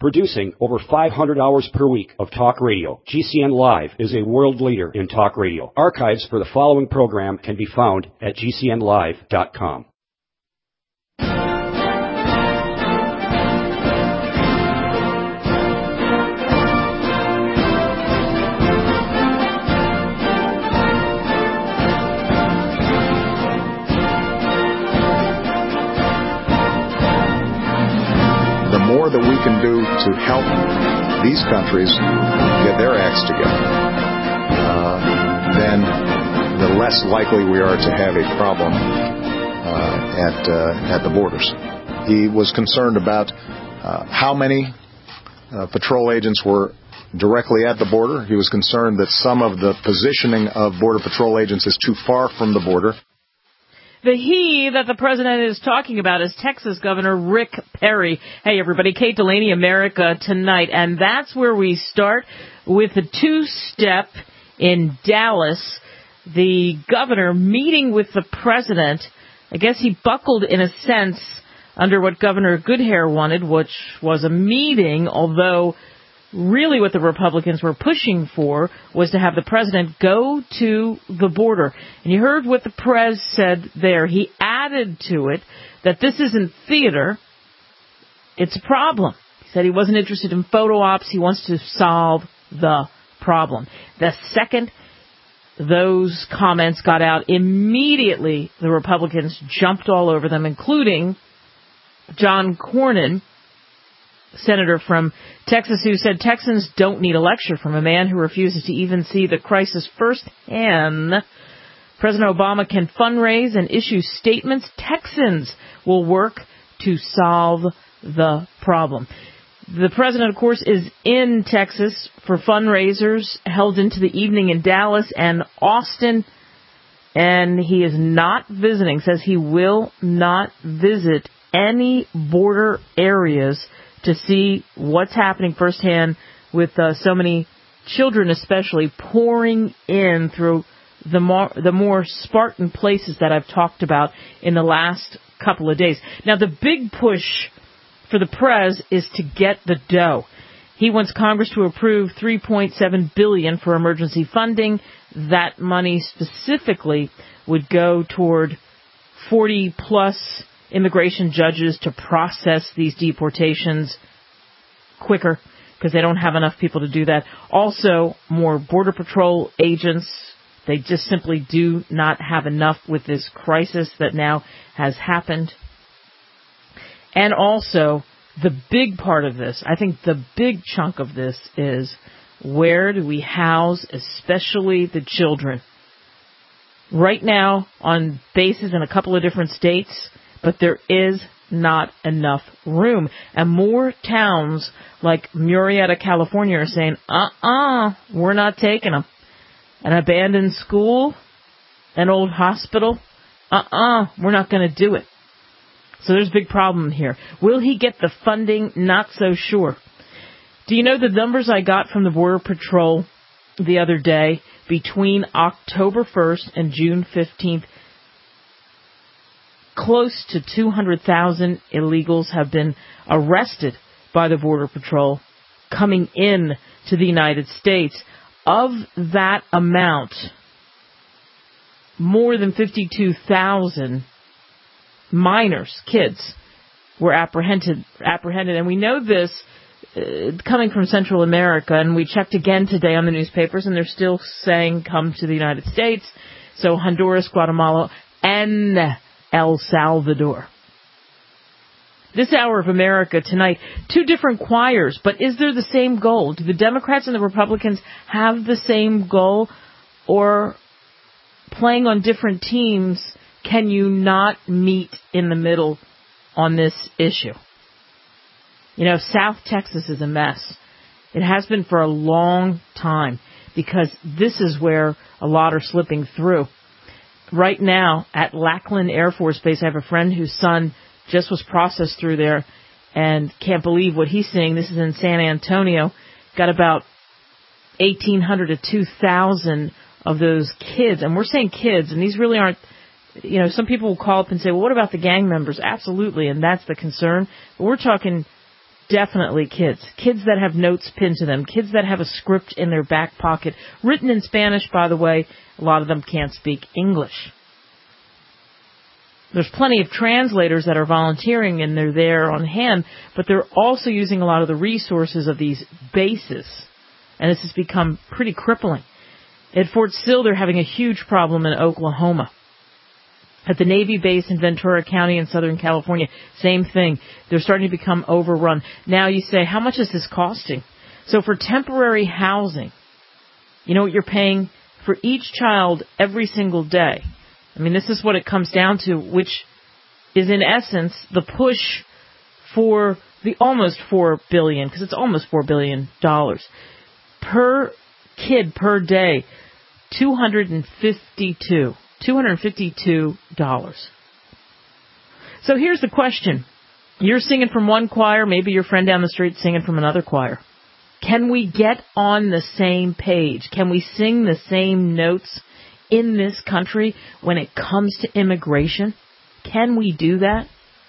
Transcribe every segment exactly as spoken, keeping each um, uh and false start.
Producing over five hundred hours per week of talk radio, G C N Live is a world leader in talk radio. Archives for the following program can be found at G C N live dot com. The more that we can do to help these countries get their acts together, uh, then the less likely we are to have a problem uh, at uh, at the borders. He was concerned about uh, how many uh, patrol agents were directly at the border. He was concerned that some of the positioning of Border Patrol agents is too far from the border. The he that the president is talking about is Texas Governor Rick Perry. Hey, everybody, Kate Delaney, America Tonight. And that's where we start with the two-step in Dallas. The governor meeting with the president. I guess he buckled, in a sense, under what Governor Goodhair wanted, which was a meeting, although really what the Republicans were pushing for was to have the president go to the border. And you heard what the Prez said there. He added to it that this isn't theater. It's a problem. He said he wasn't interested in photo ops. He wants to solve the problem. The second those comments got out, immediately the Republicans jumped all over them, including John Cornyn, senator from Texas, who said Texans don't need a lecture from a man who refuses to even see the crisis firsthand. President Obama can fundraise and issue statements. Texans will work to solve the problem. The president, of course, is in Texas for fundraisers held into the evening in Dallas and Austin, and he is not visiting, says he will not visit any border areas to see what's happening firsthand with uh, so many children especially pouring in through the more, the more Spartan places that I've talked about in the last couple of days. Now, the big push for the Prez is to get the dough. He wants Congress to approve three point seven billion dollars for emergency funding. That money specifically would go toward forty plus immigration judges to process these deportations quicker because they don't have enough people to do that. Also, more Border Patrol agents. They just simply do not have enough with this crisis that now has happened. And also, the big part of this, I think the big chunk of this is, where do we house especially the children? Right now, on bases in a couple of different states, but there is not enough room. And more towns like Murrieta, California are saying, uh-uh, we're not taking them. An abandoned school, an old hospital, uh-uh, we're not going to do it. So there's a big problem here. Will he get the funding? Not so sure. Do you know the numbers I got from the Border Patrol the other day? Between October first and June fifteenth, close to two hundred thousand illegals have been arrested by the Border Patrol coming in to the United States. Of that amount, more than fifty-two thousand minors, kids, were apprehended. Apprehended, and we know this uh, coming from Central America, and we checked again today on the newspapers, and they're still saying come to the United States. So Honduras, Guatemala, and El Salvador. This hour of America Tonight, two different choirs, but is there the same goal? Do the Democrats and the Republicans have the same goal? Or, playing on different teams, can you not meet in the middle on this issue? You know, South Texas is a mess. It has been for a long time, because this is where a lot are slipping through. Right now, at Lackland Air Force Base, I have a friend whose son just was processed through there and can't believe what he's seeing. This is in San Antonio. Got about eighteen hundred to two thousand of those kids. And we're saying kids, and these really aren't, you know, some people will call up and say, well, what about the gang members? Absolutely, and that's the concern. But we're talking definitely kids. Kids that have notes pinned to them. Kids that have a script in their back pocket, written in Spanish, by the way. A lot of them can't speak English. There's plenty of translators that are volunteering and they're there on hand, but they're also using a lot of the resources of these bases. And this has become pretty crippling. At Fort Sill, they're having a huge problem in Oklahoma. At the Navy base in Ventura County in Southern California, same thing. They're starting to become overrun. Now you say, how much is this costing? So for temporary housing, you know what you're paying for each child every single day? I mean, this is what it comes down to, which is in essence the push for the almost four billion dollars, because it's almost four billion dollars per kid per day, two hundred fifty-two dollars. So here's the question. You're singing from one choir, maybe your friend down the street singing from another choir. Can we get on the same page? Can we sing the same notes in this country when it comes to immigration? Can we do that?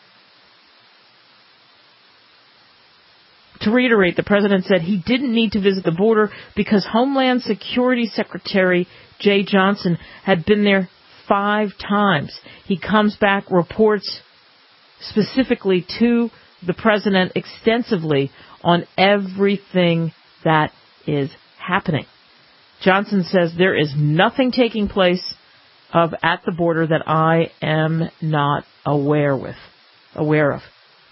To reiterate, the president said he didn't need to visit the border because Homeland Security Secretary Jay Johnson had been there five times. He comes back, reports specifically to the president extensively on everything that is happening. Johnson says there is nothing taking place of at the border that I am not aware with, aware of.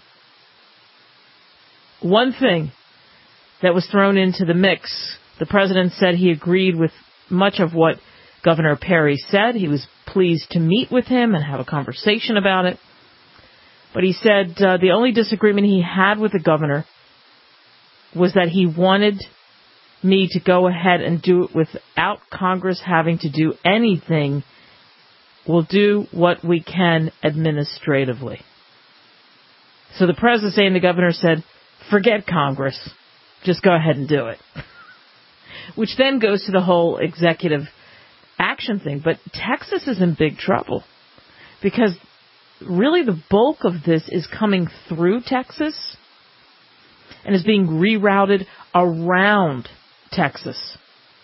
One thing that was thrown into the mix, the president said he agreed with much of what Governor Perry said. He was pleased to meet with him and have a conversation about it. But he said uh, the only disagreement he had with the governor was that he wanted me to go ahead and do it without Congress having to do anything. We'll do what we can administratively. So the president saying the governor said, forget Congress. Just go ahead and do it. Which then goes to the whole executive action thing. But Texas is in big trouble because really the bulk of this is coming through Texas and is being rerouted around Texas.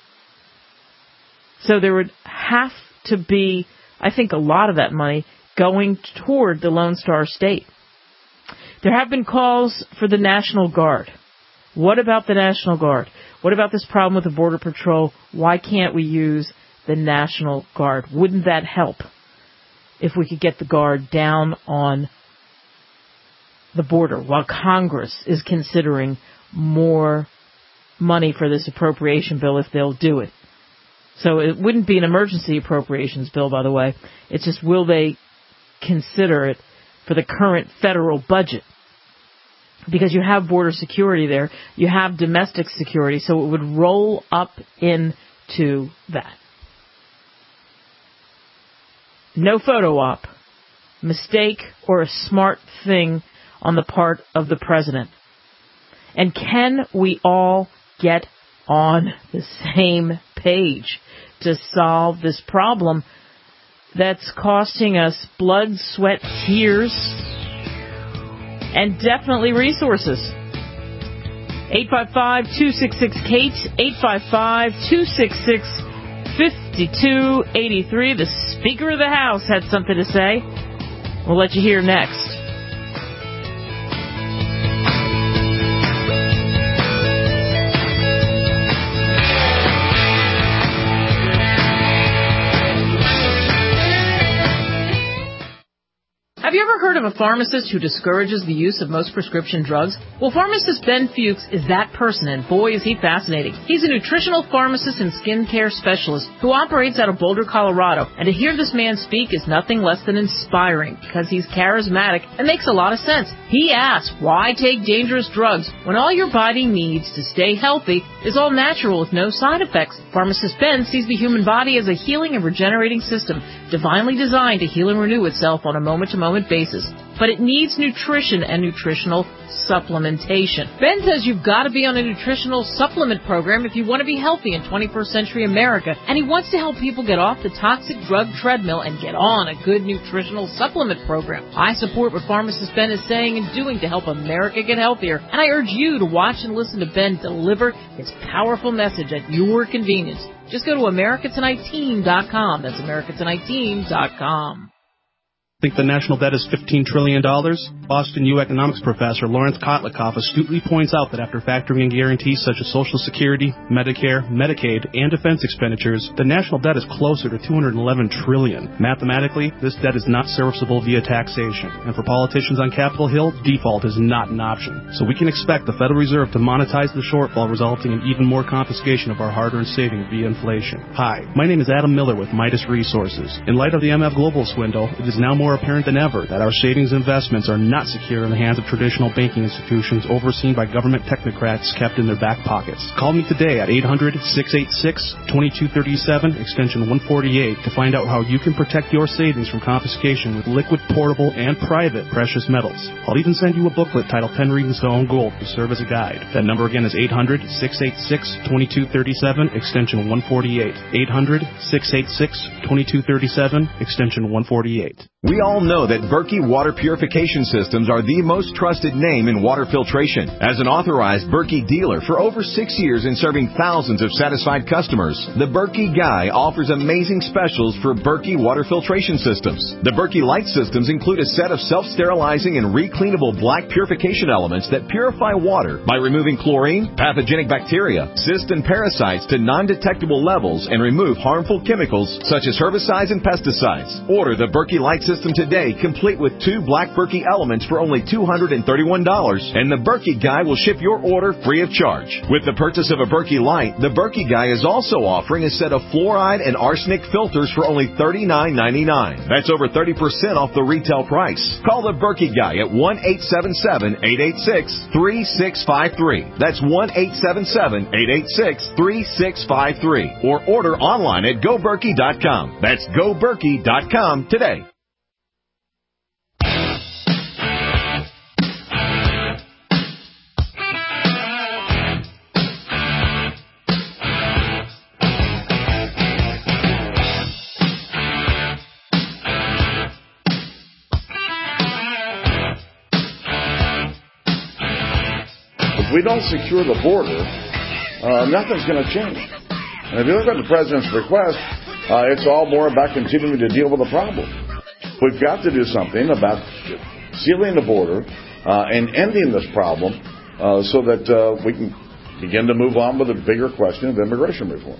So there would have to be, I think, a lot of that money going toward the Lone Star State. There have been calls for the National Guard. What about the National Guard? What about this problem with the Border Patrol? Why can't we use the National Guard? Wouldn't that help if we could get the Guard down on the border while Congress is considering more money for this appropriation bill if they'll do it? So it wouldn't be an emergency appropriations bill, by the way. It's just, will they consider it for the current federal budget? Because you have border security there, you have domestic security, so it would roll up into that. No photo op, mistake, or a smart thing on the part of the president. And can we all get on the same page to solve this problem that's costing us blood, sweat, tears, and definitely resources? eight five five, two six six, Kate, eight five five, two six six, five two eight three. The Speaker of the House had something to say. We'll let you hear next. Have you ever heard of a pharmacist who discourages the use of most prescription drugs? Well, pharmacist Ben Fuchs is that person, and boy, is he fascinating. He's a nutritional pharmacist and skincare specialist who operates out of Boulder, Colorado, and to hear this man speak is nothing less than inspiring because he's charismatic and makes a lot of sense. He asks, why take dangerous drugs when all your body needs to stay healthy is all natural with no side effects? Pharmacist Ben sees the human body as a healing and regenerating system, divinely designed to heal and renew itself on a moment-to-moment basis. but it needs nutrition and nutritional supplementation. Ben says you've got to be on a nutritional supplement program if you want to be healthy in twenty-first century America, and he wants to help people get off the toxic drug treadmill and get on a good nutritional supplement program. I support what pharmacist Ben is saying and doing to help America get healthier, and I urge you to watch and listen to Ben deliver his powerful message at your convenience. Just go to America Tonight Team dot com. That's America Tonight Team dot com. Think the national debt is fifteen trillion dollars? Boston U economics professor Lawrence Kotlikoff astutely points out that after factoring in guarantees such as Social Security, Medicare, Medicaid, and defense expenditures, the national debt is closer to two hundred eleven trillion dollars. Mathematically, this debt is not serviceable via taxation, and for politicians on Capitol Hill, default is not an option. So we can expect the Federal Reserve to monetize the shortfall, resulting in even more confiscation of our hard-earned savings via inflation. Hi, my name is Adam Miller with Midas Resources. In light of the M F Global swindle, it is now more apparent than ever that our savings investments are not secure in the hands of traditional banking institutions overseen by government technocrats kept in their back pockets. Call me today at eight hundred, six eight six, two two three seven, extension one forty-eight to find out how you can protect your savings from confiscation with liquid, portable, and private precious metals. I'll even send you a booklet titled ten Reasons to Own Gold to serve as a guide. That number again is eight hundred, six eight six, two two three seven, extension one forty-eight. eight hundred, six eight six, two two three seven, extension one forty-eight. We all know that Berkey Water Purification Systems are the most trusted name in water filtration. As an authorized Berkey dealer for over six years and serving thousands of satisfied customers, the Berkey Guy offers amazing specials for Berkey Water Filtration Systems. The Berkey Light Systems include a set of self-sterilizing and recleanable black purification elements that purify water by removing chlorine, pathogenic bacteria, cysts, and parasites to non-detectable levels and remove harmful chemicals such as herbicides and pesticides. Order the Berkey Light System today, complete with two black Berkey elements for only two hundred thirty-one dollars, and the Berkey Guy will ship your order free of charge. With the purchase of a Berkey Light, the Berkey Guy is also offering a set of fluoride and arsenic filters for only thirty-nine ninety-nine. That's over thirty percent off the retail price. Call the Berkey Guy at one eight seven seven, eight eight six, three six five three. That's one eight seven seven, eight eight six, three six five three. Or order online at go berkey dot com. That's go berkey dot com today. If we don't secure the border, uh, nothing's going to change. And if you look at the president's request, uh, it's all more about continuing to deal with the problem. We've got to do something about sealing the border uh, and ending this problem uh, so that uh, we can begin to move on with the bigger question of immigration reform.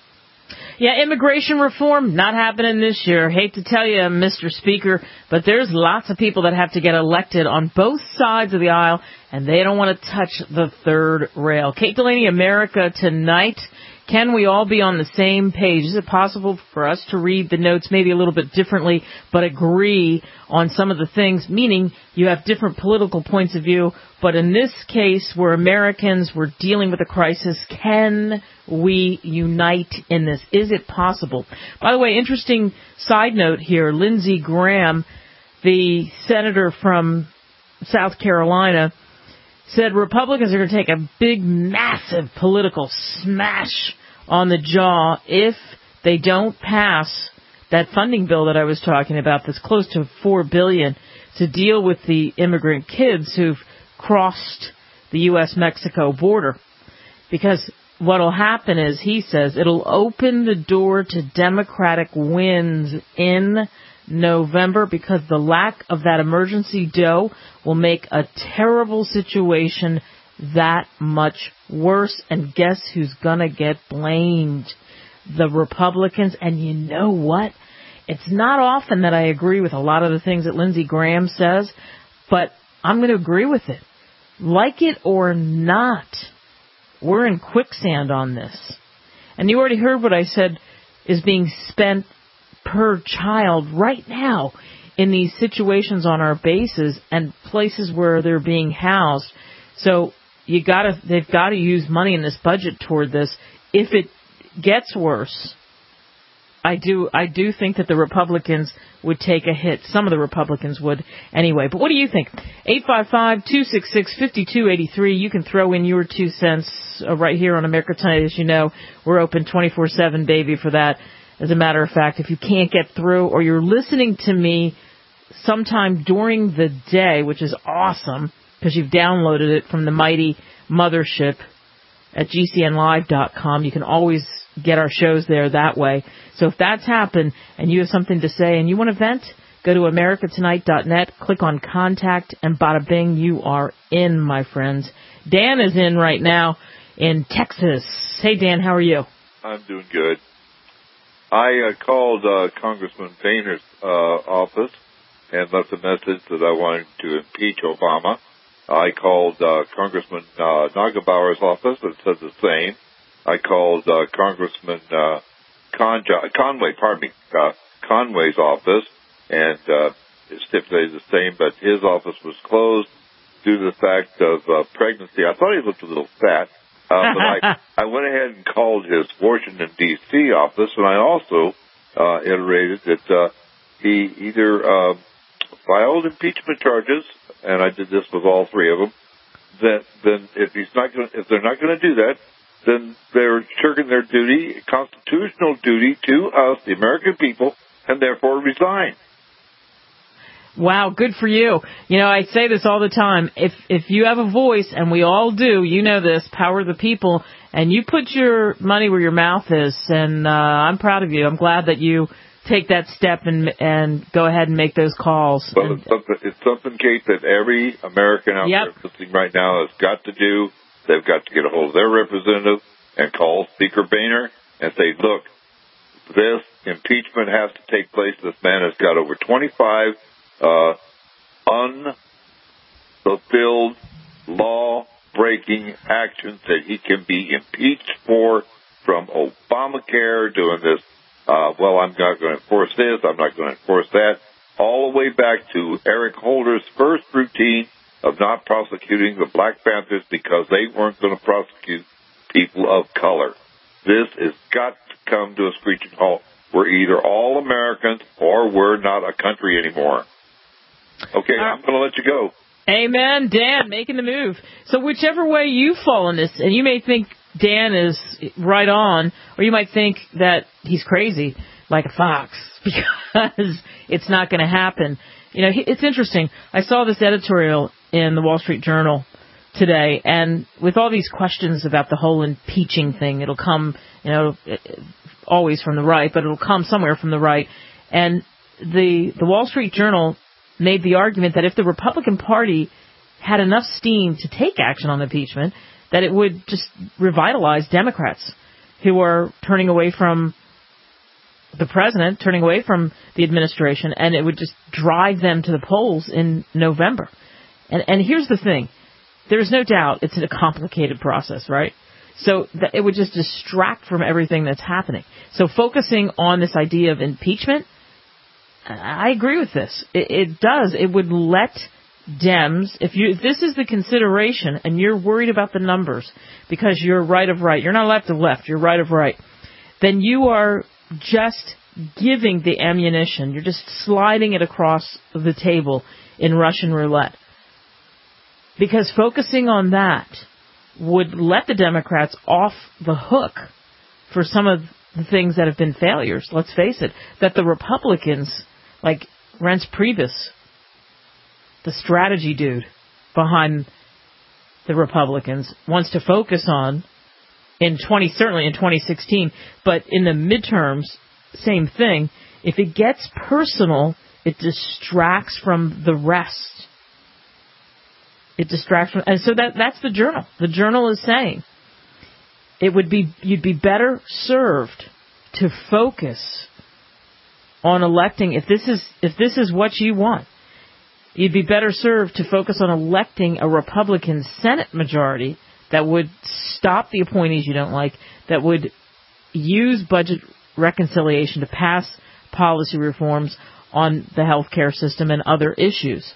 Yeah, immigration reform, not happening this year. Hate to tell you, Mister Speaker, but there's lots of people that have to get elected on both sides of the aisle, and they don't want to touch the third rail. Kate Delaney, America Tonight. Can we all be on the same page? Is it possible for us to read the notes maybe a little bit differently, but agree on some of the things, meaning you have different political points of view, but in this case where Americans were dealing with a crisis, can we unite in this? Is it possible? By the way, interesting side note here, Lindsey Graham, the senator from South Carolina, said Republicans are going to take a big, massive political smash on the jaw if they don't pass that funding bill that I was talking about that's close to four billion dollars to deal with the immigrant kids who've crossed the U S Mexico border. Because what will happen is, he says, it'll open the door to Democratic wins in November, because the lack of that emergency dough will make a terrible situation that much worse. And guess who's going to get blamed? The Republicans. And you know what? It's not often that I agree with a lot of the things that Lindsey Graham says, but I'm going to agree with it. Like it or not, we're in quicksand on this. And you already heard what I said is being spent per child right now in these situations on our bases and places where they're being housed. So you gotta, they've got to use money in this budget toward this. If it gets worse, I do I do think that the Republicans would take a hit. Some of the Republicans would anyway. But what do you think? eight five five, two six six, five two eight three. You can throw in your two cents uh, right here on America Tonight. As you know, we're open twenty-four seven, baby, for that. As a matter of fact, if you can't get through or you're listening to me sometime during the day, which is awesome because you've downloaded it from the mighty mothership at G C N live dot com, you can always get our shows there that way. So if that's happened and you have something to say and you want to vent, go to America Tonight dot net, click on Contact, and bada bing, you are in, my friends. Dan is in right now in Texas. Hey, Dan, how are you? I'm doing good. I uh, called uh, Congressman Boehner's uh, office and left a message that I wanted to impeach Obama. I called uh, Congressman uh, Nagelbauer's office and said the same. I called uh, Congressman uh, Conja- Conway, pardon me, uh, Conway's office, and uh, stipulated the same, but his office was closed due to the fact of uh, pregnancy. I thought he looked a little fat, uh, but I, I went ahead and called his Washington, D C office, and I also uh, iterated that uh, he either uh, filed impeachment charges, and I did this with all three of them. That then, if he's not going, if they're not going to do that, then they're shirking their duty, constitutional duty to us, the American people, and therefore resign. Wow, good for you. You know, I say this all the time. If if you have a voice, and we all do, you know this, power the people, and you put your money where your mouth is, and uh, I'm proud of you. I'm glad that you take that step and and go ahead and make those calls. Well, and, it's, something, it's something, Kate, that every American out yep. there listening right now has got to do. They've got to get a hold of their representative and call Speaker Boehner and say, look, this impeachment has to take place. This man has got over twenty-five uh, unfulfilled law-breaking actions that he can be impeached for, from Obamacare, doing this, uh, well, I'm not going to enforce this, I'm not going to enforce that, all the way back to Eric Holder's first routine of not prosecuting the Black Panthers because they weren't going to prosecute people of color. This has got to come to a screeching halt. We're either all Americans or we're not a country anymore. Okay, uh, I'm going to let you go. Amen. Dan, making the move. So whichever way you fall in this, and you may think Dan is right on, or you might think that he's crazy, like a fox, because it's not going to happen. You know, it's interesting. I saw this editorial in the Wall Street Journal today, and with all these questions about the whole impeaching thing, it'll come, you know, always from the right, but it'll come somewhere from the right. And the the Wall Street Journal made the argument that if the Republican Party had enough steam to take action on impeachment, that it would just revitalize Democrats who are turning away from the president, turning away from the administration, and it would just drive them to the polls in November. And, and here's the thing. There's no doubt it's a complicated process, right? So that it would just distract from everything that's happening. So focusing on this idea of impeachment, I agree with this. It, it does. It would let Dems, if you if this is the consideration and you're worried about the numbers because you're right of right, you're not left of left, you're right of right, then you are just giving the ammunition. You're just sliding it across the table in Russian roulette. Because focusing on that would let the Democrats off the hook for some of the things that have been failures. Let's face it, that the Republicans, like Reince Priebus, the strategy dude behind the Republicans, wants to focus on in twenty certainly in twenty sixteen, but in the midterms, same thing. If it gets personal, it distracts from the rest. It distracts from, and so that that's the Journal. The Journal is saying it would be you'd be better served to focus on electing if this is if this is what you want. You'd be better served to focus on electing a Republican Senate majority that would stop the appointees you don't like, that would use budget reconciliation to pass policy reforms on the health care system and other issues,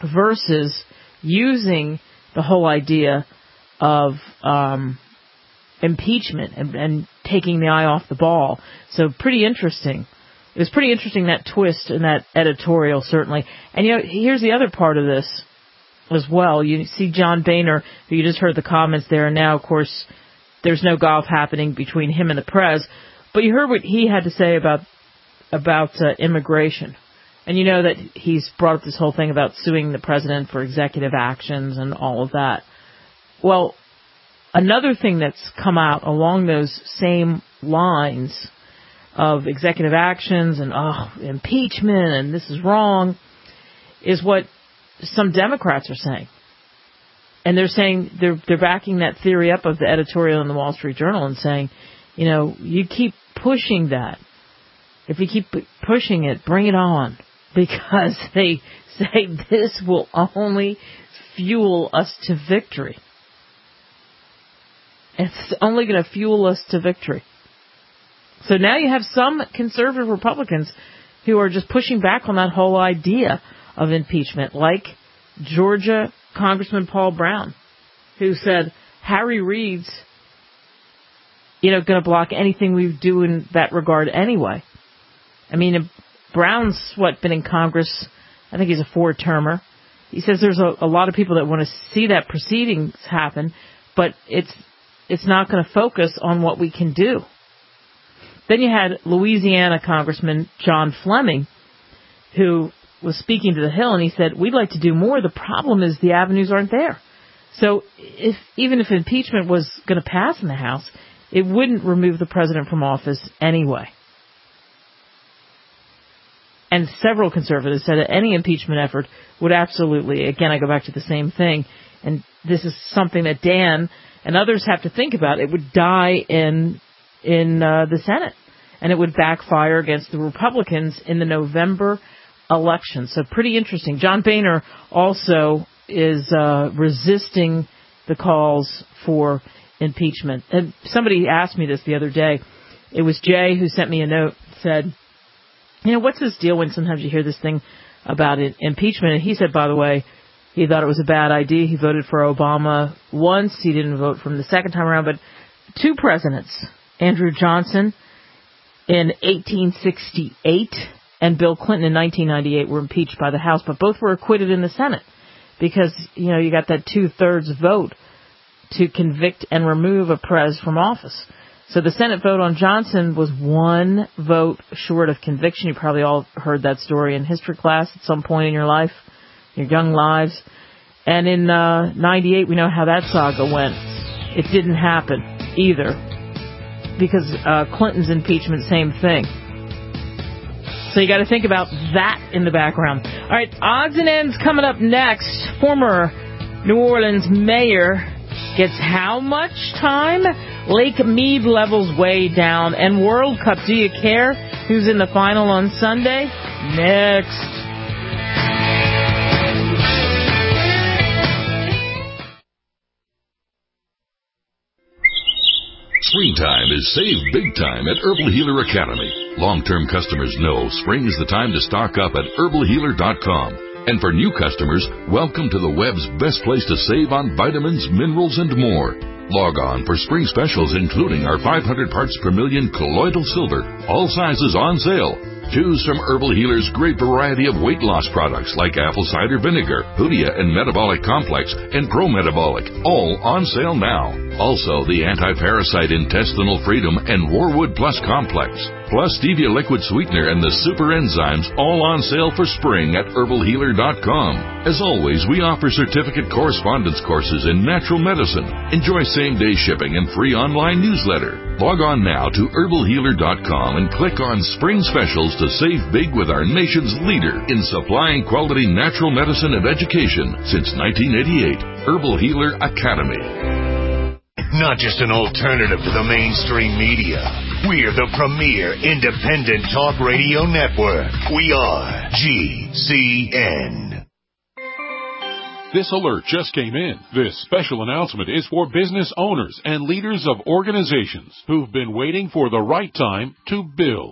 versus using the whole idea of um, impeachment and, and taking the eye off the ball. So pretty interesting. It was pretty interesting, that twist in that editorial, certainly. And, you know, here's the other part of this as well. You see John Boehner, who you just heard the comments there, and now, of course, there's no golf happening between him and the prez. But you heard what he had to say about about uh, immigration. And you know that he's brought up this whole thing about suing the president for executive actions and all of that. Well, another thing that's come out along those same lines of executive actions and oh, impeachment and this is wrong is what some Democrats are saying. And they're saying they're they're backing that theory up of the editorial in the Wall Street Journal and saying, you know, you keep pushing that. If you keep pushing it, bring it on. Because they say this will only fuel us to victory. It's only going to fuel us to victory. So now you have some conservative Republicans who are just pushing back on that whole idea of impeachment, like Georgia Congressman Paul Brown, who said Harry Reid's, you know, going to block anything we do in that regard anyway. I mean, Brown's, what, been in Congress, I think he's a four-termer. He says there's a, a lot of people that want to see that proceedings happen, but it's it's not going to focus on what we can do. Then you had Louisiana Congressman John Fleming, who was speaking to the Hill, and he said, we'd like to do more. The problem is the avenues aren't there. So if even if impeachment was going to pass in the House, it wouldn't remove the president from office anyway. And several conservatives said that any impeachment effort would absolutely, again, I go back to the same thing, and this is something that Dan and others have to think about. It would die in in uh, the Senate, and it would backfire against the Republicans in the November election. So pretty interesting. John Boehner also is uh, resisting the calls for impeachment. And somebody asked me this the other day. It was Jay who sent me a note, said, you know, what's this deal when sometimes you hear this thing about it, impeachment? And he said, by the way, he thought it was a bad idea. He voted for Obama once. He didn't vote for him the second time around. But two presidents, Andrew Johnson in eighteen sixty-eight and Bill Clinton in nineteen ninety-eight, were impeached by the House, but both were acquitted in the Senate because, you know, you got that two-thirds vote to convict and remove a prez from office. So the Senate vote on Johnson was one vote short of conviction. You probably all heard that story in history class at some point in your life, your young lives. And in uh, ninety-eight, we know how that saga went. It didn't happen either because uh, Clinton's impeachment, same thing. So you got to think about that in the background. All right, odds and ends coming up next. Former New Orleans mayor gets how much time? Lake Mead levels way down. And World Cup, do you care who's in the final on Sunday? Next. Springtime is save big time at Herbal Healer Academy. Long-term customers know spring is the time to stock up at herbal healer dot com. And for new customers, welcome to the web's best place to save on vitamins, minerals, and more. Log on for spring specials, including our five hundred parts per million colloidal silver, all sizes on sale. Choose from Herbal Healer's great variety of weight loss products like apple cider vinegar, Hoodia and Metabolic Complex, and Pro Metabolic, all on sale now. Also, the Anti-Parasite Intestinal Freedom and Warwood Plus Complex, plus Stevia Liquid Sweetener and the Super Enzymes, all on sale for spring at herbal healer dot com. As always, we offer certificate correspondence courses in natural medicine. Enjoy same-day shipping and free online newsletter. Log on now to herbal healer dot com and click on Spring Specials to save big with our nation's leader in supplying quality natural medicine and education since nineteen eighty-eight. Herbal Healer Academy. Not just an alternative to the mainstream media. We're the premier independent talk radio network. We are G C N. This alert just came in. This special announcement is for business owners and leaders of organizations who've been waiting for the right time to build.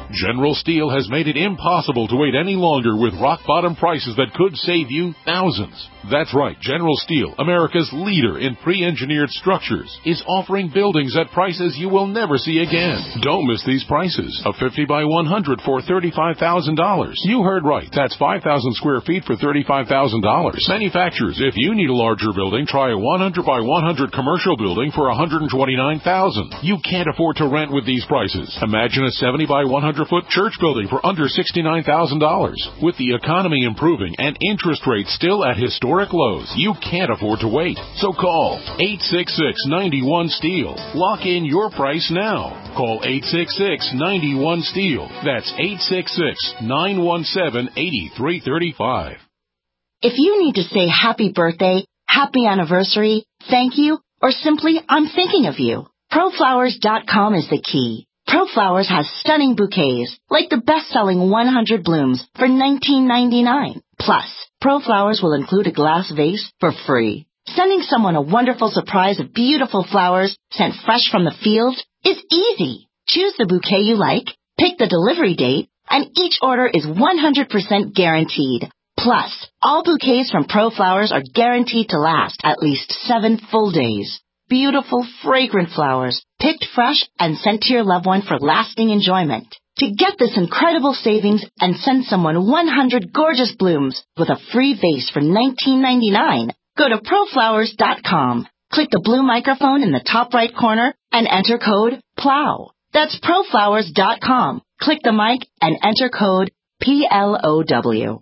General Steel has made it impossible to wait any longer with rock-bottom prices that could save you thousands. That's right, General Steel, America's leader in pre-engineered structures, is offering buildings at prices you will never see again. Don't miss these prices. A fifty by one hundred for thirty-five thousand dollars. You heard right. That's five thousand square feet for thirty-five thousand dollars. Manufacturers, if you need a larger building, try a one hundred by one hundred commercial building for one hundred twenty-nine thousand dollars. You can't afford to rent with these prices. Imagine a seventy by one hundred foot church building for under sixty-nine thousand dollars. With the economy improving and interest rates still at historic lows, you can't afford to wait. So call eight six six, nine one, STEEL. Lock in your price now. Call eight six six, nine one, STEEL. That's eight six six, nine one seven, eight three three five. If you need to say happy birthday, happy anniversary, thank you, or simply I'm thinking of you, pro flowers dot com is the key. ProFlowers has stunning bouquets, like the best-selling one hundred blooms for nineteen ninety-nine. Plus, ProFlowers will include a glass vase for free. Sending someone a wonderful surprise of beautiful flowers sent fresh from the field is easy. Choose the bouquet you like, pick the delivery date, and each order is one hundred percent guaranteed. Plus, all bouquets from ProFlowers are guaranteed to last at least seven full days. Beautiful, fragrant flowers, picked fresh and sent to your loved one for lasting enjoyment. To get this incredible savings and send someone one hundred gorgeous blooms with a free vase for nineteen ninety-nine, go to pro flowers dot com. Click the blue microphone in the top right corner and enter code PLOW. That's pro flowers dot com. Click the mic and enter code P L O W.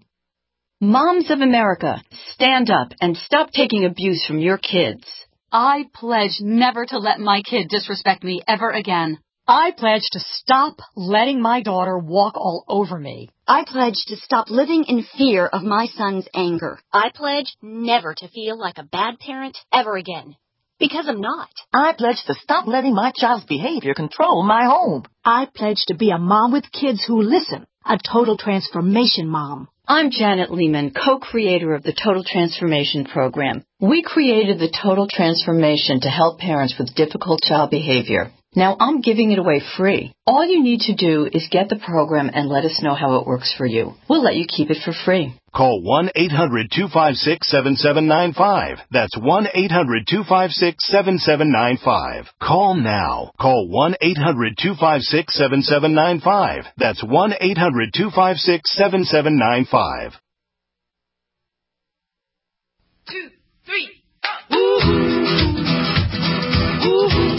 Moms of America, stand up and stop taking abuse from your kids. I pledge never to let my kid disrespect me ever again. I pledge to stop letting my daughter walk all over me. I pledge to stop living in fear of my son's anger. I pledge never to feel like a bad parent ever again. Because I'm not. I pledge to stop letting my child's behavior control my home. I pledge to be a mom with kids who listen, a total transformation mom. I'm Janet Lehman, co-creator of the Total Transformation Program. We created the Total Transformation to help parents with difficult child behavior. Now I'm giving it away free. All you need to do is get the program and let us know how it works for you. We'll let you keep it for free. Call one eight hundred, two five six, seven seven nine five. That's one eight hundred, two five six, seven seven nine five. Call now. Call one eight hundred, two five six, seven seven nine five. That's one eight hundred, two five six, seven seven nine five. Two, three, four. Ooh. Ooh.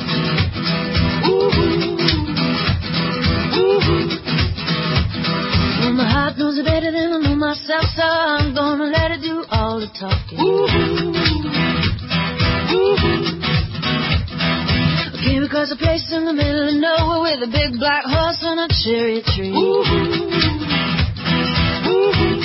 My heart knows it better than I know myself, so I'm gonna let it do all the talking. Ooh. Ooh. I came across a place in the middle of nowhere with a big black horse and a cherry tree. Ooh. Ooh.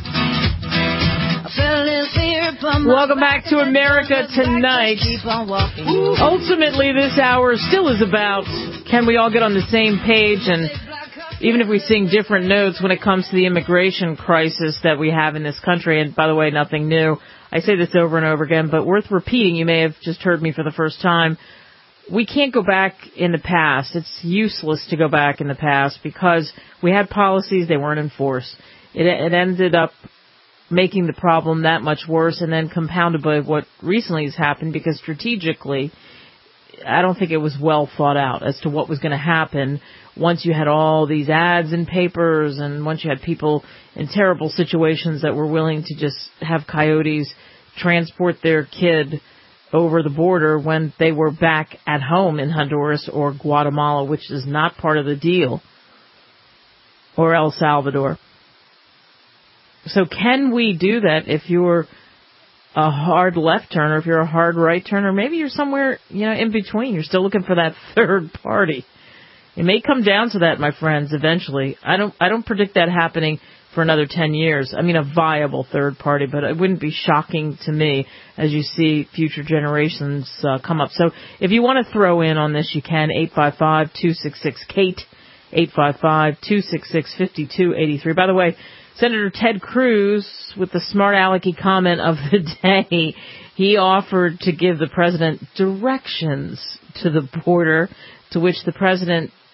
I felt a little fear upon my Welcome back to America Tonight. Ultimately, this hour still is about can we all get on the same page, and even if we sing different notes when it comes to the immigration crisis that we have in this country. And by the way, nothing new. I say this over and over again, but worth repeating. You may have just heard me for the first time. We can't go back in the past. It's useless to go back in the past because we had policies, they weren't enforced. It, it ended up making the problem that much worse, and then compounded by what recently has happened, because strategically, I don't think it was well thought out as to what was going to happen once you had all these ads in papers and once you had people in terrible situations that were willing to just have coyotes transport their kid over the border when they were back at home in Honduras or Guatemala, which is not part of the deal, or El Salvador. So can we do that if you're a hard left turner, if you're a hard right turner? Maybe you're somewhere, you know, in between. You're still looking for that third party. It may come down to that, my friends, eventually. I don't I don't predict that happening for another ten years. I mean, a viable third party, but it wouldn't be shocking to me as you see future generations uh, come up. So if you want to throw in on this, you can, eight five five, two six six, Kate, eight five five, two six six, five two eight three. By the way, Senator Ted Cruz, with the smart alecky comment of the day, he offered to give the president directions to the border, to which the president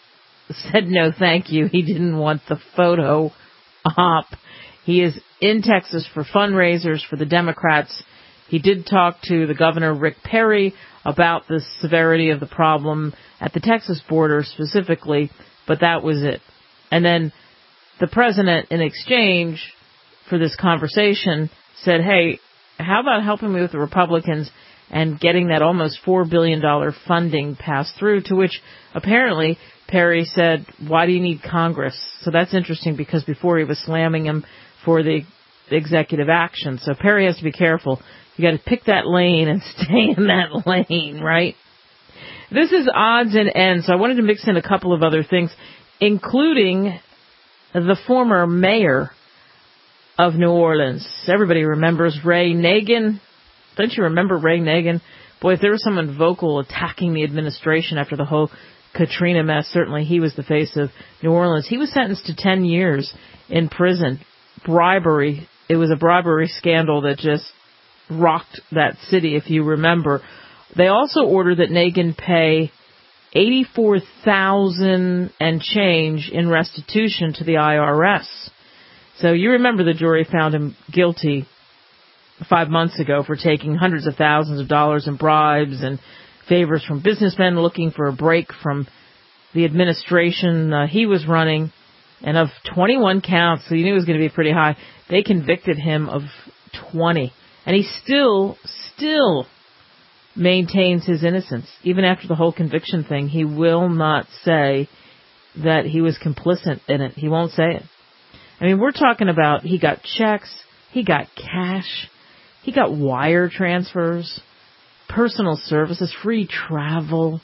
said no thank you. He didn't want the photo op. He is in Texas for fundraisers for the Democrats. He did talk to the governor, Rick Perry, about the severity of the problem at the Texas border specifically, but that was it. And then the president, in exchange for this conversation, said, hey, how about helping me with the Republicans and getting that almost four billion dollars funding passed through, to which apparently Perry said, why do you need Congress? So that's interesting, because before he was slamming him for the executive action. So Perry has to be careful. You got to pick that lane and stay in that lane, right? This is odds and ends. So I wanted to mix in a couple of other things, including the former mayor of New Orleans. Everybody remembers Ray Nagin. Don't you remember Ray Nagin? Boy, if there was someone vocal attacking the administration after the whole Katrina mess, certainly he was the face of New Orleans. He was sentenced to ten years in prison. Bribery. It was a bribery scandal that just rocked that city, if you remember. They also ordered that Nagin pay eighty-four thousand dollars and change in restitution to the I R S. So you remember the jury found him guilty five months ago for taking hundreds of thousands of dollars in bribes and favors from businessmen looking for a break from the administration uh, he was running. And of twenty-one counts, so you knew it was going to be pretty high, they convicted him of twenty. And he still, still maintains his innocence. Even after the whole conviction thing, he will not say that he was complicit in it. He won't say it. I mean, we're talking about he got checks, he got cash, he got wire transfers, personal services, free travel.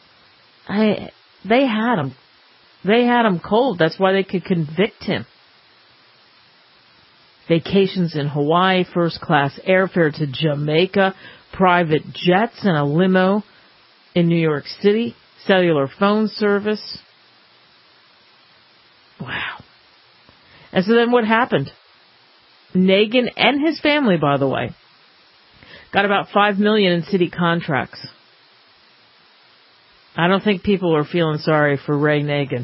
I, they had him. They had him cold. That's why they could convict him. Vacations in Hawaii, first-class airfare to Jamaica, private jets and a limo in New York City, cellular phone service. Wow. And so then what happened? Nagin and his family, by the way, got about five million dollars in city contracts. I don't think people are feeling sorry for Ray Nagin.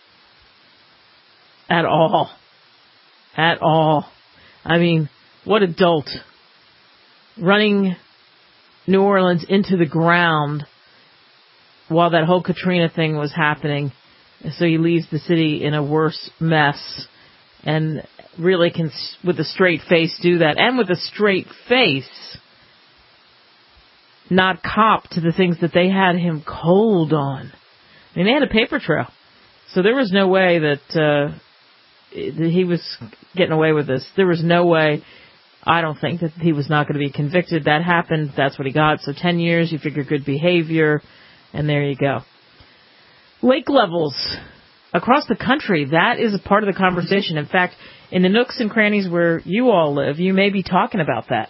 At all. At all. I mean, what a dolt. Running New Orleans into the ground while that whole Katrina thing was happening. So he leaves the city in a worse mess and really can, with a straight face, do that. And with a straight face, not cop to the things that they had him cold on. I mean, they had a paper trail. So there was no way that uh, he was getting away with this. There was no way, I don't think, that he was not going to be convicted. That happened. That's what he got. So ten years, you figure good behavior, and there you go. Lake levels across the country, that is a part of the conversation. In fact, in the nooks and crannies where you all live, you may be talking about that.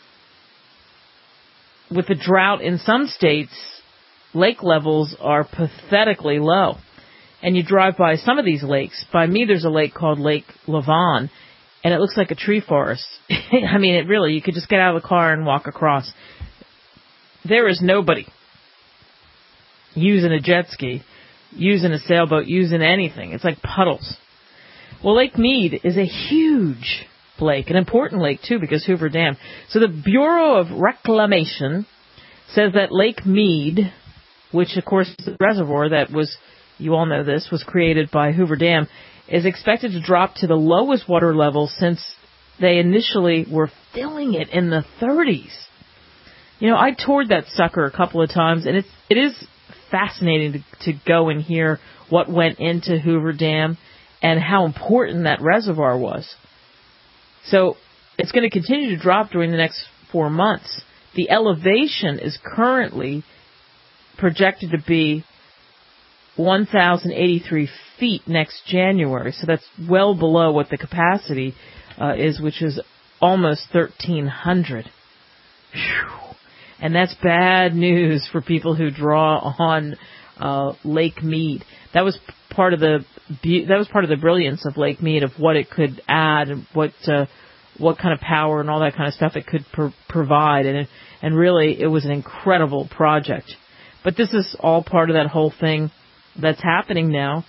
With the drought in some states, lake levels are pathetically low. And you drive by some of these lakes. By me, there's a lake called Lake Lavon, and it looks like a tree forest. I mean, it really, you could just get out of the car and walk across. There is nobody using a jet ski, using a sailboat, using anything. It's like puddles. Well, Lake Mead is a huge lake, an important lake, too, because Hoover Dam. So the Bureau of Reclamation says that Lake Mead, which, of course, is the reservoir that was, you all know this, was created by Hoover Dam, is expected to drop to the lowest water level since they initially were filling it in the thirties. You know, I toured that sucker a couple of times, and it's, it is fascinating to, to go and hear what went into Hoover Dam and how important that reservoir was. So it's going to continue to drop during the next four months. The elevation is currently projected to be one thousand eighty-three feet next January. So that's well below what the capacity uh, is, which is almost thirteen hundred. Whew. And that's bad news for people who draw on uh, Lake Mead. That was part of the that was part of the brilliance of Lake Mead, of what it could add, and what uh, what kind of power and all that kind of stuff it could pro- provide, and and really it was an incredible project. But this is all part of that whole thing that's happening now.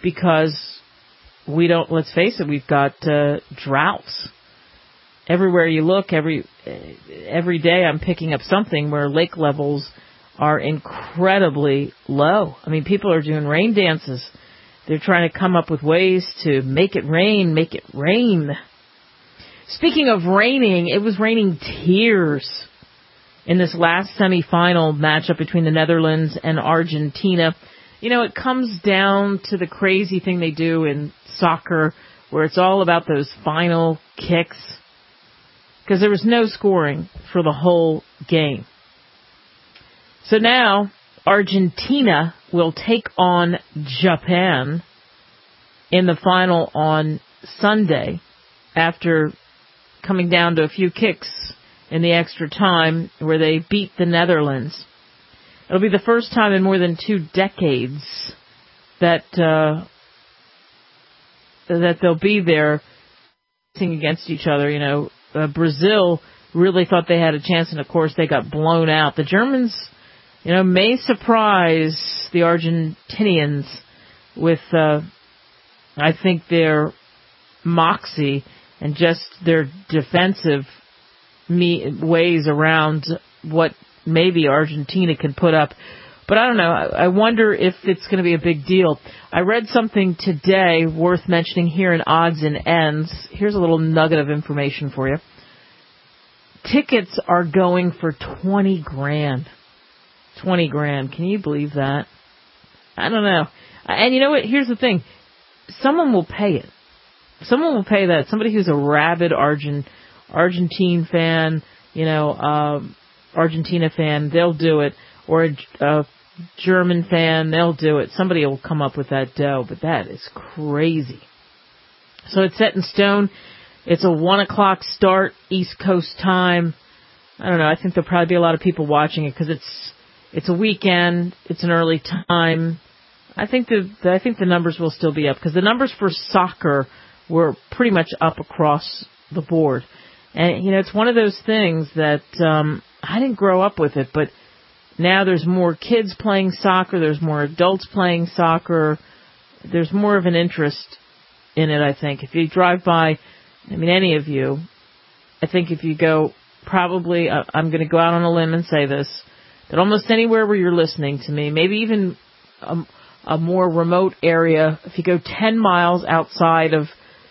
because we don't, let's face it, we've got uh, droughts. Everywhere you look, every every day I'm picking up something where lake levels are incredibly low. I mean, people are doing rain dances. They're trying to come up with ways to make it rain, make it rain. Speaking of raining, it was raining tears in this last semifinal matchup between the Netherlands and Argentina. You know, it comes down to the crazy thing they do in soccer where it's all about those final kicks, because there was no scoring for the whole game. So now Argentina will take on Japan in the final on Sunday after coming down to a few kicks in the extra time where they beat the Netherlands. It'll be the first time in more than two decades that uh, that they'll be there against each other. You know, uh, Brazil really thought they had a chance, and of course they got blown out. The Germans, you know, may surprise the Argentinians with, uh, I think, their moxie and just their defensive me- ways around what maybe Argentina can put up. But I don't know. I wonder if it's going to be a big deal. I read something today worth mentioning here in Odds and Ends. Here's a little nugget of information for you. Tickets are going for twenty grand. twenty grand. Can you believe that? I don't know. And you know what? Here's the thing. Someone will pay it. Someone will pay that. Somebody who's a rabid Argent, Argentine fan, you know, um, Argentina fan, they'll do it. Or a, a German fan, they'll do it. Somebody will come up with that dough, but that is crazy. So it's set in stone. It's a one o'clock start, East Coast time. I don't know. I think there'll probably be a lot of people watching it because it's it's a weekend. It's an early time. I think the, the I think the numbers will still be up because the numbers for soccer were pretty much up across the board. And you know, it's one of those things that um, I didn't grow up with it, but now there's more kids playing soccer. There's more adults playing soccer. There's more of an interest in it, I think. If you drive by, I mean, any of you, I think if you go, probably, uh, I'm going to go out on a limb and say this, that almost anywhere where you're listening to me, maybe even a, a more remote area, if you go ten miles outside of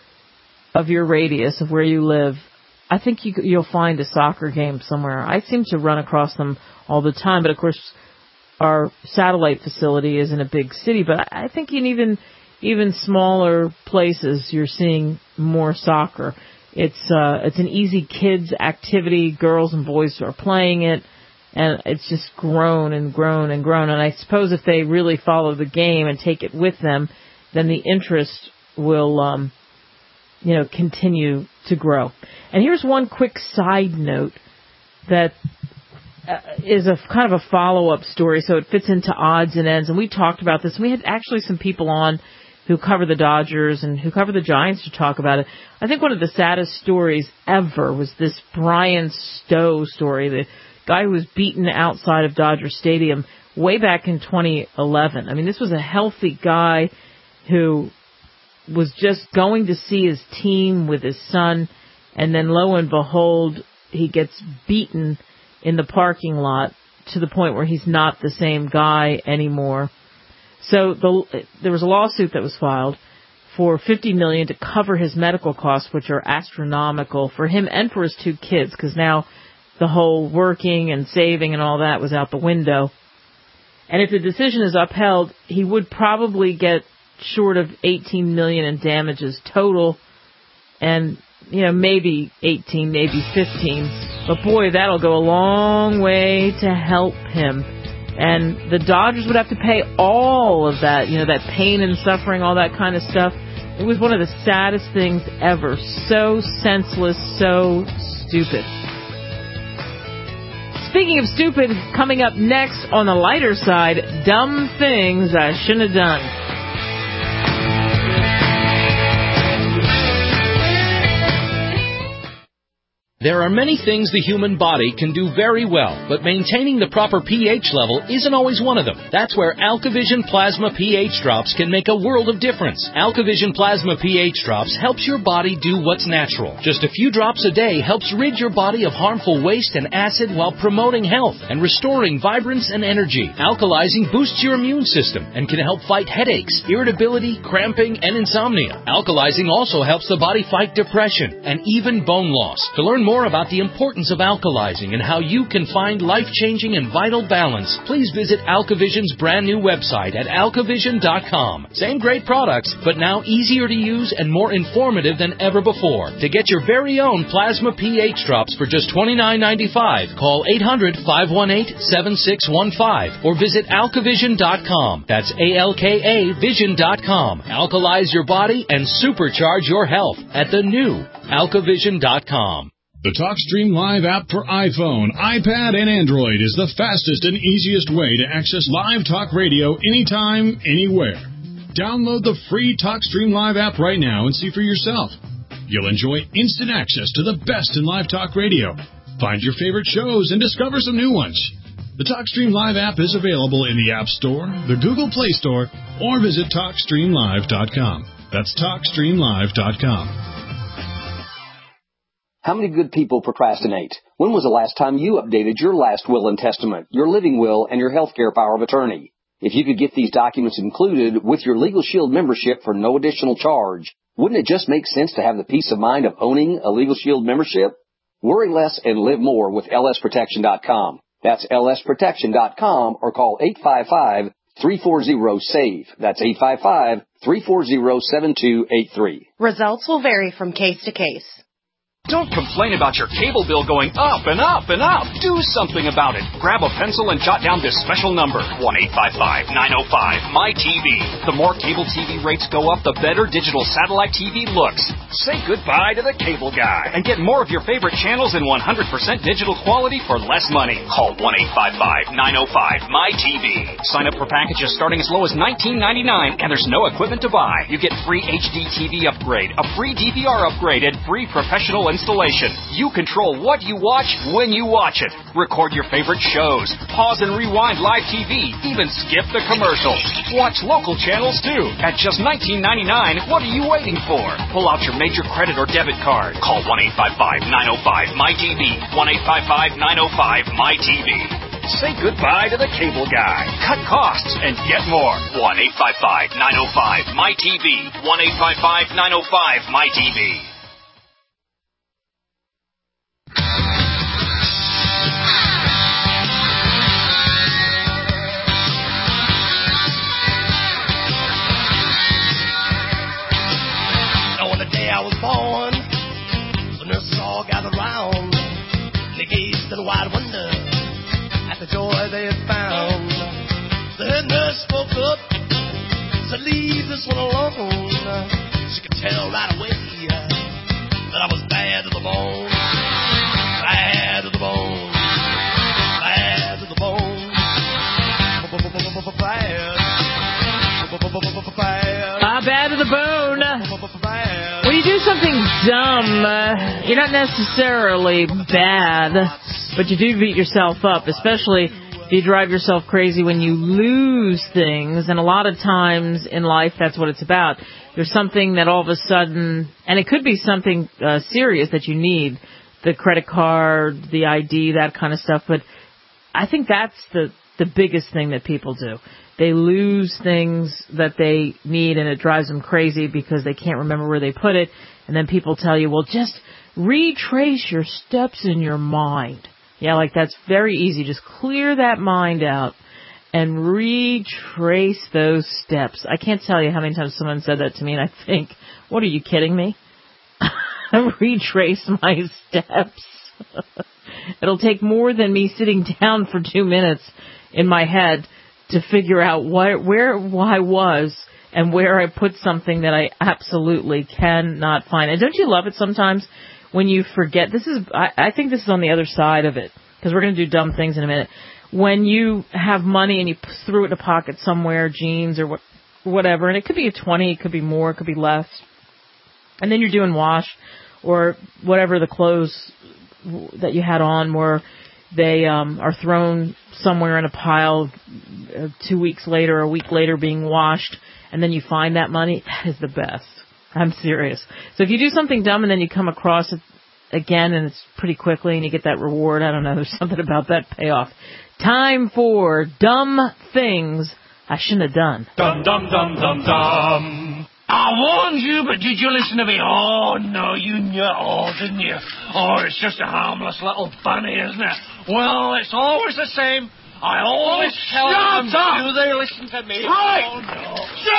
of your radius of where you live, I think you, you'll find a soccer game somewhere. I seem to run across them all the time, but of course our satellite facility is in a big city, but I think in even even smaller places you're seeing more soccer. It's uh it's an easy kids activity. Girls and boys are playing it, and it's just grown and grown and grown. And I suppose if they really follow the game and take it with them, then the interest will um you know continue to grow. And here's one quick side note that uh, is a kind of a follow-up story, so it fits into Odds and Ends. And we talked about this, and we had actually some people on who cover the Dodgers and who cover the Giants to talk about it. I think one of the saddest stories ever was this Brian Stowe story, the guy who was beaten outside of Dodger Stadium way back in twenty eleven. I mean, this was a healthy guy who was just going to see his team with his son, and then lo and behold, he gets beaten in the parking lot to the point where he's not the same guy anymore. So the, there was a lawsuit that was filed for fifty million dollars to cover his medical costs, which are astronomical for him and for his two kids, because now the whole working and saving and all that was out the window. And if the decision is upheld, he would probably get short of eighteen million dollars in damages total, and you know maybe eighteen, maybe fifteen. But boy, that'll go a long way to help him. And the Dodgers would have to pay all of that, you know, that pain and suffering, all that kind of stuff. It was one of the saddest things ever. So senseless, so stupid. Speaking of stupid, coming up next on the lighter side, dumb things I shouldn't have done. There are many things the human body can do very well, but maintaining the proper pH level isn't always one of them. That's where AlkaVision Plasma pH Drops can make a world of difference. AlkaVision Plasma pH Drops helps your body do what's natural. Just a few drops a day helps rid your body of harmful waste and acid while promoting health and restoring vibrance and energy. Alkalizing boosts your immune system and can help fight headaches, irritability, cramping, and insomnia. Alkalizing also helps the body fight depression and even bone loss. To learn more about the importance of alkalizing and how you can find life-changing and vital balance, please visit AlkaVision's brand new website at alkavision dot com. Same great products, but now easier to use and more informative than ever before. To get your very own Plasma pH Drops for just twenty-nine ninety-five, call eight hundred, five one eight, seven six one five or visit alkavision dot com. That's A L K A vision dot com. Alkalize your body and supercharge your health at the new alkavision dot com. The TalkStream Live app for iPhone, iPad, and Android is the fastest and easiest way to access live talk radio anytime, anywhere. Download the free TalkStream Live app right now and see for yourself. You'll enjoy instant access to the best in live talk radio. Find your favorite shows and discover some new ones. The TalkStream Live app is available in the App Store, the Google Play Store, or visit talk stream live dot com. That's talk stream live dot com. How many good people procrastinate? When was the last time you updated your last will and testament, your living will, and your healthcare power of attorney? If you could get these documents included with your Legal Shield membership for no additional charge, wouldn't it just make sense to have the peace of mind of owning a Legal Shield membership? Worry less and live more with L S protection dot com. That's L S protection dot com or call eight five five, three four zero, S A V E. That's eight five five, three four zero, seven two eight three. Results will vary from case to case. Don't complain about your cable bill going up and up and up. Do something about it. Grab a pencil and jot down this special number, one eight five five, nine oh five, M Y T V. The more cable T V rates go up, the better digital satellite T V looks. Say goodbye to the cable guy and get more of your favorite channels in one hundred percent digital quality for less money. Call one eight five five, nine oh five, M Y T V. Sign up for packages starting as low as nineteen ninety-nine, and there's no equipment to buy. You get free H D T V upgrade, a free D V R upgrade, and free professional installation. You control what you watch when you watch it. Record your favorite shows. Pause and rewind live T V. Even skip the commercials. Watch local channels too. At just nineteen ninety-nine, what are you waiting for? Pull out your major credit or debit card. Call one eight five five, nine oh five, M Y T V. one eight five five, nine oh five, M Y T V. Say goodbye to the cable guy. Cut costs and get more. one eight five five, nine oh five, M Y T V. one eight five five, nine oh five, M Y T V. On the day I was born, the nurses all gathered round. They gazed in wide wonder at the joy they had found. The head nurse spoke up, said, "Leave this one alone." She could tell right away that I was bad to the bone, bad to the bone, bad to the bone, bad, Ah, bad to the bone. When you do something dumb, uh, you're not necessarily bad, but you do beat yourself up, especially if you drive yourself crazy when you lose things. And a lot of times in life, that's what it's about. There's something that all of a sudden, and it could be something uh, serious that you need, the credit card, the I D, that kind of stuff. But I think that's the, the biggest thing that people do. They lose things that they need, and it drives them crazy because they can't remember where they put it. And then people tell you, well, just retrace your steps in your mind. Yeah, like that's very easy. Just clear that mind out and retrace those steps. I can't tell you how many times someone said that to me, and I think, what, are you kidding me? Retrace my steps. It'll take more than me sitting down for two minutes in my head to figure out where, where I was and where I put something that I absolutely cannot find. And don't you love it sometimes when you forget? This is, I, I think this is on the other side of it, because we're going to do dumb things in a minute. When you have money and you threw it in a pocket somewhere, jeans or what, whatever, and it could be a twenty, it could be more, it could be less, and then you're doing wash or whatever the clothes that you had on where they um, are thrown somewhere in a pile uh, two weeks later, a week later being washed, and then you find that money? That is the best. I'm serious. So if you do something dumb and then you come across it again and it's pretty quickly and you get that reward, I don't know, there's something about that payoff. Time for dumb things I shouldn't have done. Dum, dum, dum, dum, dum. I warned you, but did you listen to me? Oh, no, you knew it all, didn't you? Oh, it's just a harmless little bunny, isn't it? Well, it's always the same. I always oh, tell them, up. Do they listen to me? Right. Oh, no.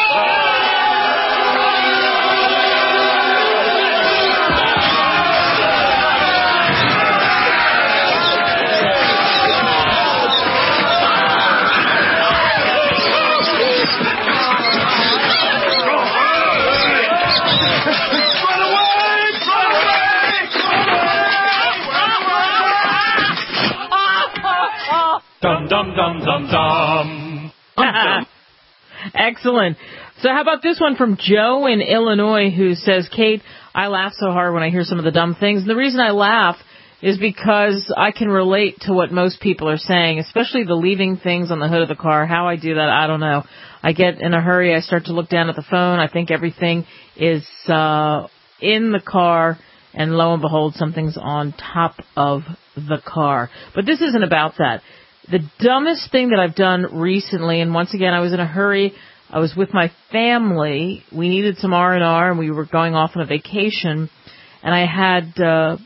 Dum, dum, dum, dum, dum. dum. Excellent. So how about this one from Joe in Illinois who says, Kate, I laugh so hard when I hear some of the dumb things. And the reason I laugh is because I can relate to what most people are saying, especially the leaving things on the hood of the car. How I do that, I don't know. I get in a hurry. I start to look down at the phone. I think everything is uh in the car. And lo and behold, something's on top of the car. But this isn't about that. The dumbest thing that I've done recently, and once again, I was in a hurry. I was with my family. We needed some R and R, and we were going off on a vacation. And I had uh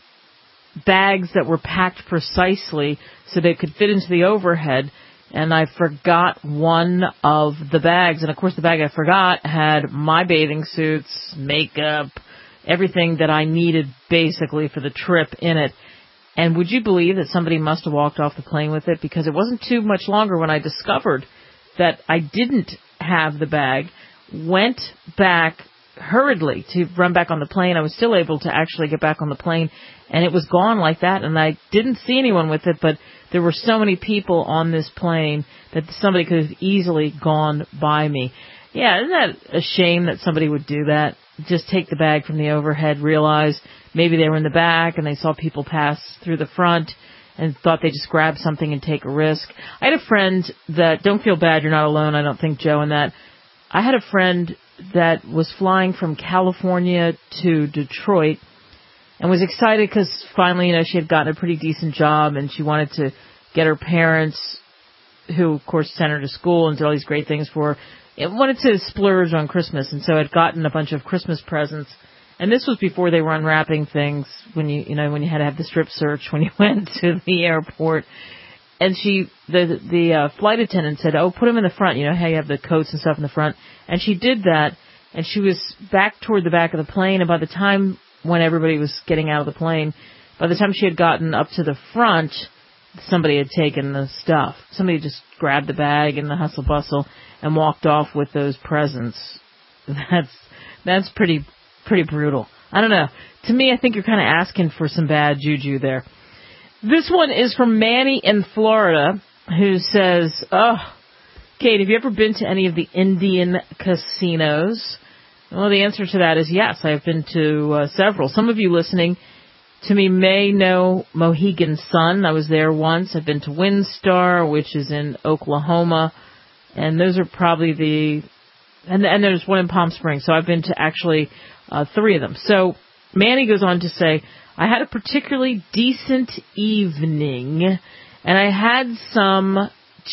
bags that were packed precisely so they could fit into the overhead. And I forgot one of the bags. And, of course, the bag I forgot had my bathing suits, makeup, everything that I needed basically for the trip in it. And would you believe that somebody must have walked off the plane with it? Because it wasn't too much longer when I discovered that I didn't have the bag, went back hurriedly to run back on the plane. I was still able to actually get back on the plane, and it was gone like that. And I didn't see anyone with it, but there were so many people on this plane that somebody could have easily gone by me. Yeah, isn't that a shame that somebody would do that? Just take the bag from the overhead, realize maybe they were in the back and they saw people pass through the front and thought they just grabbed something and take a risk. I had a friend that, don't feel bad, you're not alone, I don't think, Joe, in that. I had a friend that was flying from California to Detroit and was excited because finally, you know, she had gotten a pretty decent job and she wanted to get her parents, who, of course, sent her to school and did all these great things for her, it wanted to splurge on Christmas, and so had gotten a bunch of Christmas presents. And this was before they were unwrapping things when you, you know, when you had to have the strip search when you went to the airport. And she, the the uh, flight attendant said, "Oh, put them in the front. You know how you have the coats and stuff in the front." And she did that, and she was back toward the back of the plane. And by the time when everybody was getting out of the plane, by the time she had gotten up to the front, somebody had taken the stuff. Somebody just grabbed the bag in the hustle bustle and walked off with those presents. That's that's pretty pretty brutal. I don't know. To me, I think you're kind of asking for some bad juju there. This one is from Manny in Florida, who says, "Oh, Kate, have you ever been to any of the Indian casinos?" Well, the answer to that is yes. I've been to uh, several. Some of you listening to me may know Mohegan Sun. I was there once. I've been to WinStar, which is in Oklahoma. And those are probably the, and, and there's one in Palm Springs. So I've been to actually uh, three of them. So Manny goes on to say, I had a particularly decent evening, and I had some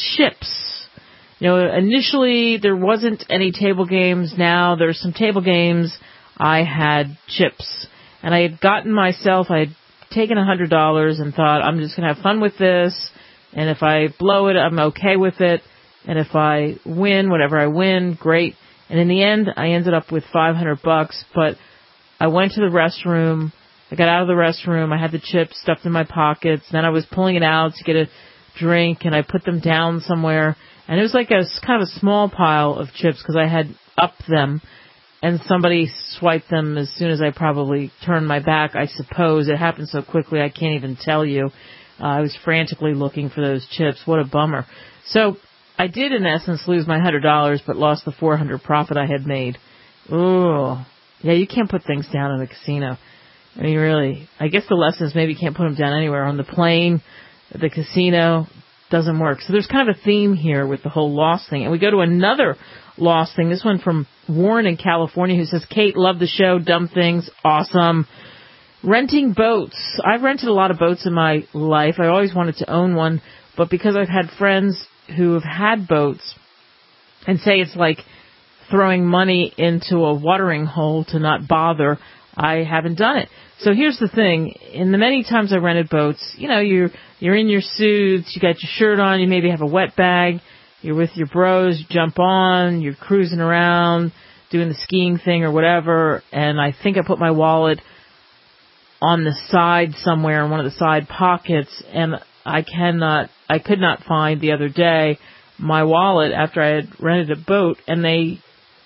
chips. You know, initially there wasn't any table games. Now there's some table games. I had chips. And I had gotten myself, I had taken one hundred dollars and thought, I'm just going to have fun with this. And if I blow it, I'm okay with it. And if I win, whatever I win, great. And in the end, I ended up with five hundred bucks. But I went to the restroom. I got out of the restroom. I had the chips stuffed in my pockets. Then I was pulling it out to get a drink, and I put them down somewhere. And it was like a kind of a small pile of chips because I had upped them. And somebody swiped them as soon as I probably turned my back, I suppose. It happened so quickly I can't even tell you. Uh, I was frantically looking for those chips. What a bummer. So I did, in essence, lose my one hundred dollars, but lost the four hundred dollars profit I had made. Ooh. Yeah, you can't put things down in a casino. I mean, really, I guess the lesson is maybe you can't put them down anywhere. On the plane, at the casino, doesn't work. So there's kind of a theme here with the whole loss thing. And we go to another loss thing. This one from Warren in California, who says, Kate, love the show, dumb things, awesome. Renting boats. I've rented a lot of boats in my life. I always wanted to own one, but because I've had friends who have had boats and say it's like throwing money into a watering hole to not bother, I haven't done it. So here's the thing. In the many times I rented boats, you know, you're, you're in your suits, you got your shirt on, you maybe have a wet bag, you're with your bros, you jump on, you're cruising around, doing the skiing thing or whatever, and I think I put my wallet on the side somewhere in one of the side pockets, and I cannot, I could not find the other day my wallet after I had rented a boat, and they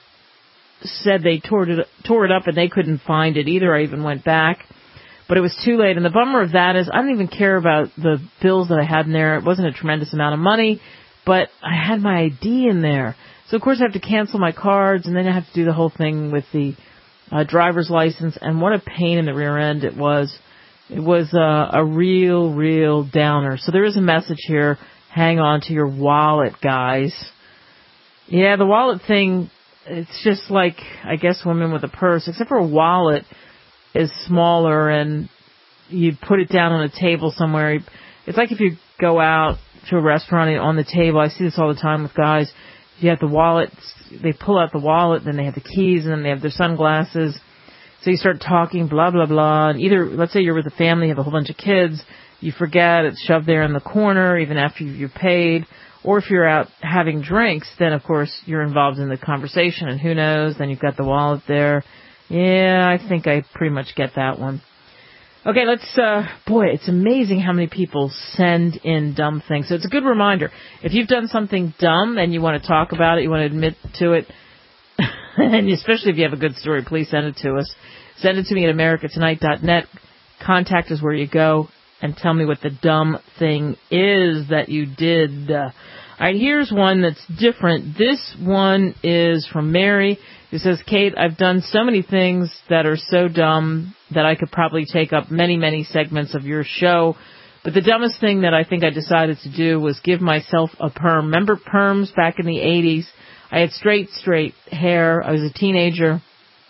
said they tore it, tore it up and they couldn't find it either. I even went back, but it was too late. And the bummer of that is I don't even care about the bills that I had in there. It wasn't a tremendous amount of money, but I had my I D in there. So of course I have to cancel my cards, and then I have to do the whole thing with the uh, driver's license. And what a pain in the rear end it was. It was uh, a real, real downer. So there is a message here. Hang on to your wallet, guys. Yeah, the wallet thing, it's just like, I guess, women with a purse, except for a wallet is smaller and you put it down on a table somewhere. It's like if you go out to a restaurant and on the table, I see this all the time with guys, you have the wallet, they pull out the wallet, then they have the keys, and then they have their sunglasses. So you start talking, blah, blah, blah. And either, let's say you're with a family, you have a whole bunch of kids, you forget, it's shoved there in the corner, even after you're paid. Or if you're out having drinks, then, of course, you're involved in the conversation, and who knows, then you've got the wallet there. Yeah, I think I pretty much get that one. Okay, let's, uh, boy, it's amazing how many people send in dumb things. So it's a good reminder. If you've done something dumb and you want to talk about it, you want to admit to it, and especially if you have a good story, please send it to us. Send it to me at america tonight dot net. Contact is where you go. And tell me what the dumb thing is that you did. Uh, all right, here's one that's different. This one is from Mary, who says, Kate, I've done so many things that are so dumb that I could probably take up many, many segments of your show. But the dumbest thing that I think I decided to do was give myself a perm. Remember perms back in the eighties? I had straight, straight hair. I was a teenager.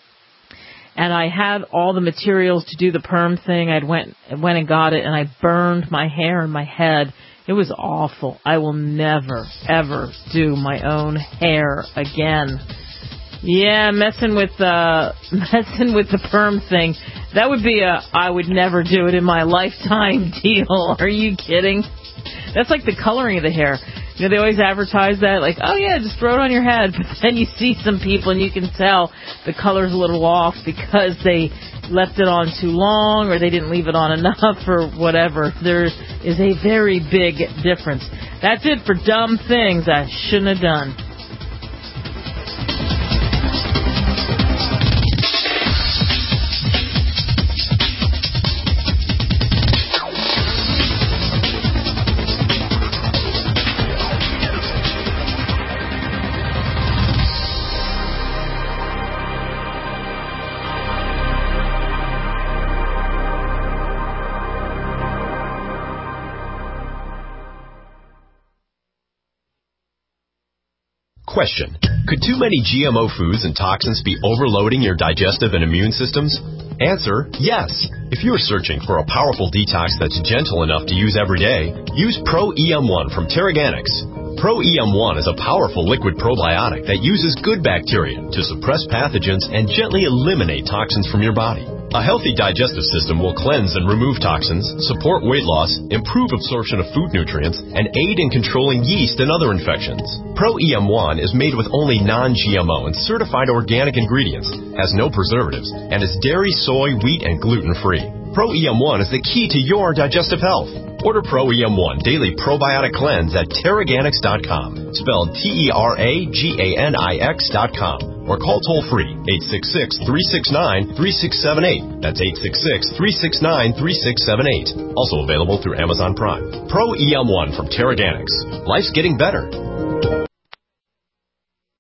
And I had all the materials to do the perm thing. I went went and got it, and I burned my hair and my head. It was awful. I will never, ever do my own hair again. Yeah, messing with uh, messing with the perm thing. That would be a I would never do it in my lifetime deal. Are you kidding? That's like the coloring of the hair. You know, they always advertise that, like, oh, yeah, just throw it on your head. But then you see some people, and you can tell the color's a little off because they left it on too long or they didn't leave it on enough or whatever. There is a very big difference. That's it for dumb things I shouldn't have done. Question. Could too many G M O foods and toxins be overloading your digestive and immune systems? Answer, yes. If you are searching for a powerful detox that's gentle enough to use every day, use Pro E M one from Terraganics. Pro E M one is a powerful liquid probiotic that uses good bacteria to suppress pathogens and gently eliminate toxins from your body. A healthy digestive system will cleanse and remove toxins, support weight loss, improve absorption of food nutrients, and aid in controlling yeast and other infections. Pro E M one is made with only non-G M O and certified organic ingredients, has no preservatives, and is dairy, soy, wheat, and gluten-free. Pro E M one is the key to your digestive health. Order Pro E M one Daily Probiotic Cleanse at Terraganics dot com, spelled T E R A G A N I X dot com, or call toll-free eight six six, three six nine, three six seven eight. That's eight six six, three six nine, three six seven eight. Also available through Amazon Prime. Pro E M one from Terraganics. Life's getting better.